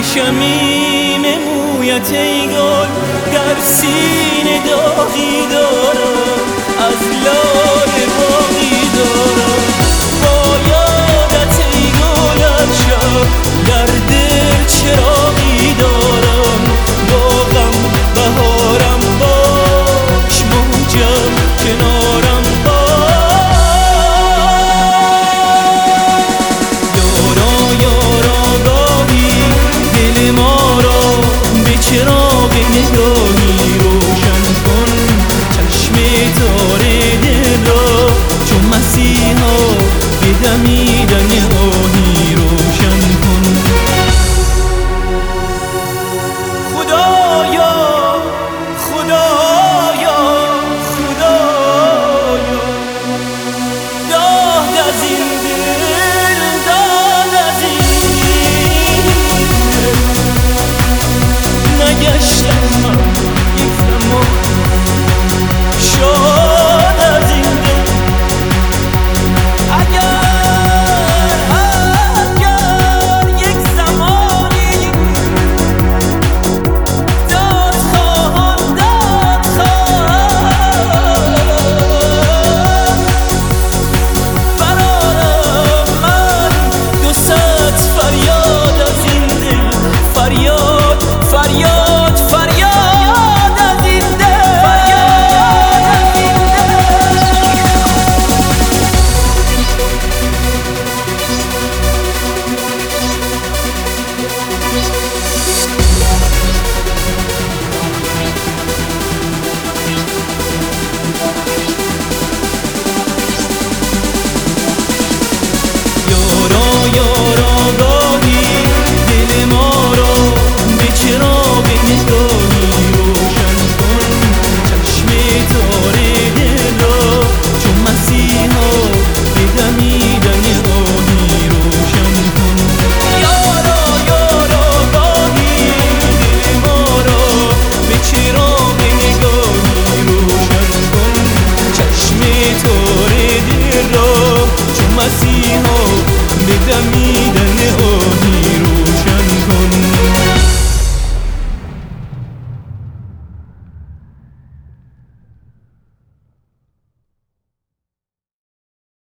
شمیم مویت ای گل در سینه داغی دارم، از لاله باقی دارم. با یادت ای گل هر شب در دل چراغی دارم. با غم بهارم باش، موجم کنارم چراغ نگاهی روشن کن، چشم تار دل را چون مسیحا به دمیدن آهی روشن کن. خدایا خدایا خدایا، داد از این دل، داد از این نگشتم من یک زمان شاد از این دل. اگر یک زمانی داد خواهم برارم من 200 فریاد از این دل، فریاد فریاد فریاد از این دل، فریاد از این دل. یارا یارا گاهی دل ما را به چراغ نگاهی روشن کن، چشم تار دل را چون مسیحا به دمیدن آهی روشن کن. یارا یارا گاهی دل ما را به چراغ نگاهی روشن کن، چشم تار دل را چون مسیحا به دمیدن آهی